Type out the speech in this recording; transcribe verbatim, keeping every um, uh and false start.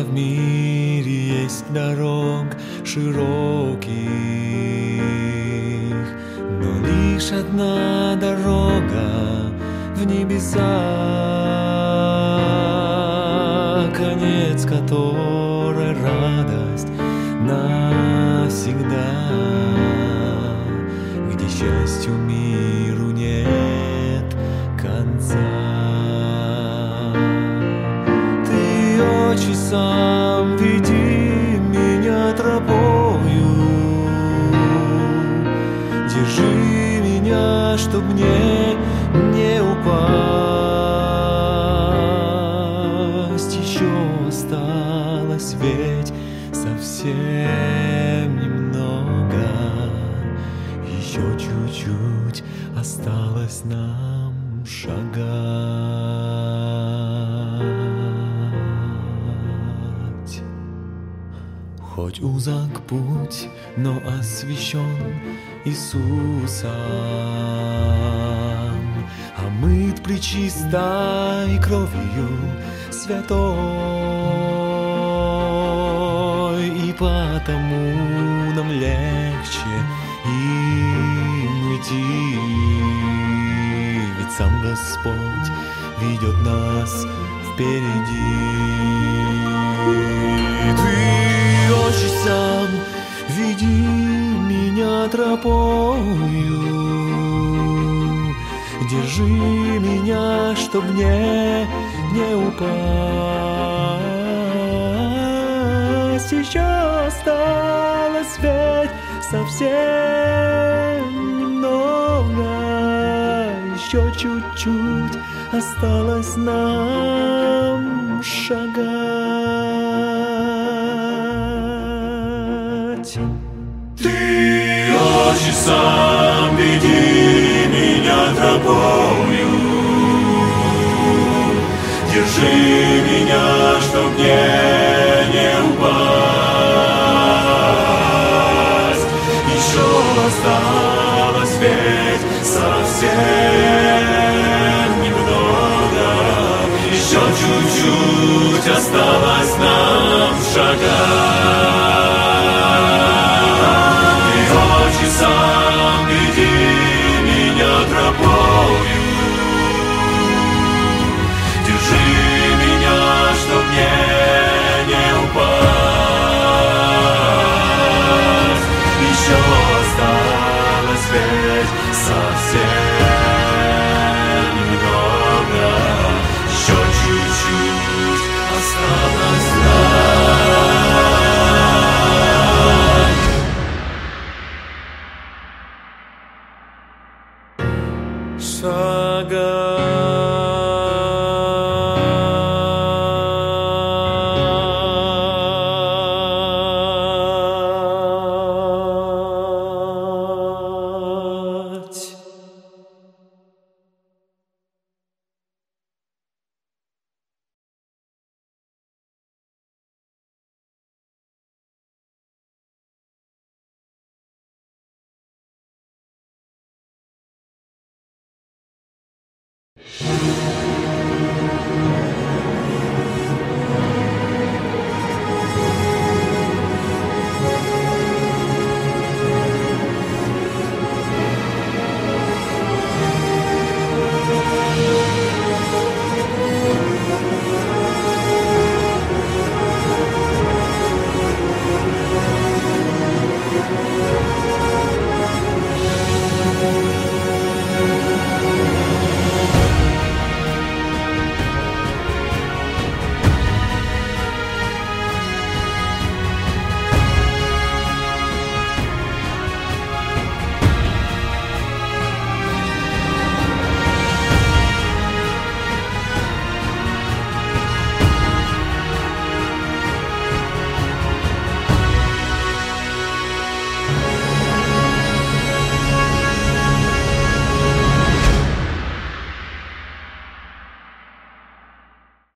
в мире есть дорог широких, но лишь одна дорога в небеса, конец которой радость навсегда, где счастью миру нет конца. Ты, Отче, сам веди меня тропою, держи меня, чтоб мне не упасть. Еще осталось ведь совсем немного, еще чуть-чуть осталось нам шагать. Хоть узок путь, но освящен Иисусом, омыт пречистой кровью святой, и потому нам легче им идти, ведь сам Господь ведет нас впереди. Ты, Отче, сам веди меня тропою, держи меня, чтоб мне не упасть. Еще осталось ведь совсем немного, еще чуть-чуть осталось нам шагать. Ты, Отче, сам веди меня тропою, держи меня, чтоб мне не упасть. Еще осталось ведь совсем немного, еще чуть-чуть осталось нам шагать. Ты, Отче, сам веди меня тропою, держи меня, чтоб мне не упасть. Еще осталось ведь совсем немного, еще чуть-чуть осталось нам шагать.